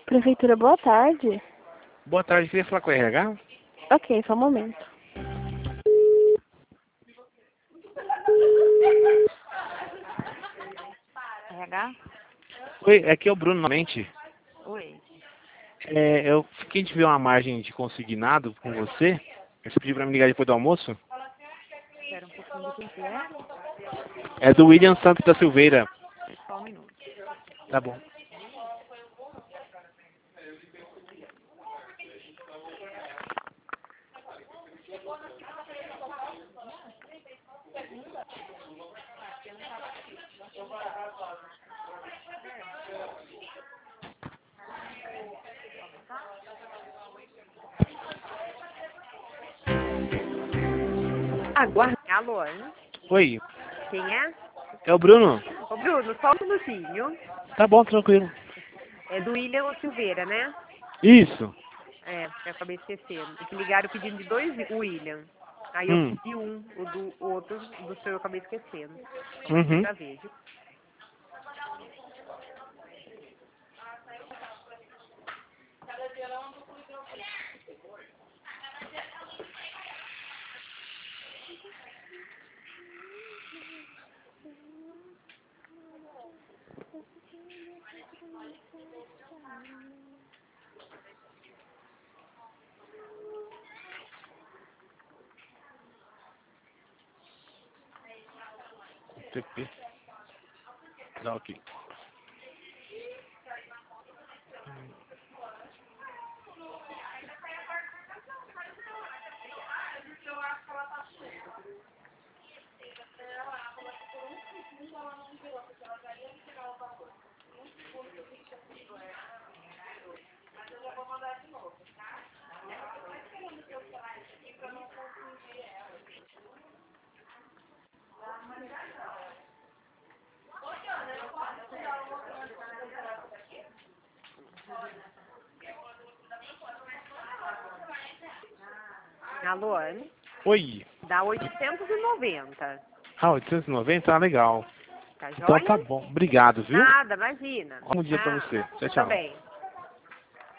Prefeitura, boa tarde. Boa tarde, queria falar com o RH? Ok, só um momento. RH? Oi, aqui é o Bruno novamente. Oi. Eu fiquei de ver uma margem de consignado com você. Você pediu pra me ligar depois do almoço? Espera um pouquinho de quem que é? É do William Santos da Silveira. Só um minuto. Tá bom. Aguarde. Alô, hein? Oi, Quem é? é o Bruno? Ô, Bruno, só um minutinho. Tá bom, tranquilo. É do William Silveira, né? Isso. É, eu acabei esquecendo. É que ligaram pedindo de dois William. Aí eu Hum. pedi um, o outro, do seu eu acabei esquecendo. Só um pouquinho Uhum. pra ver, viu? TP. Dá ok. Alô, hein? Oi. Dá 890. Ah, 890? Ah, legal. Tá Então tá joia? bom. Obrigado, viu? Nada, imagina. Bom dia pra Ah, você. Tchau, você tchau. também.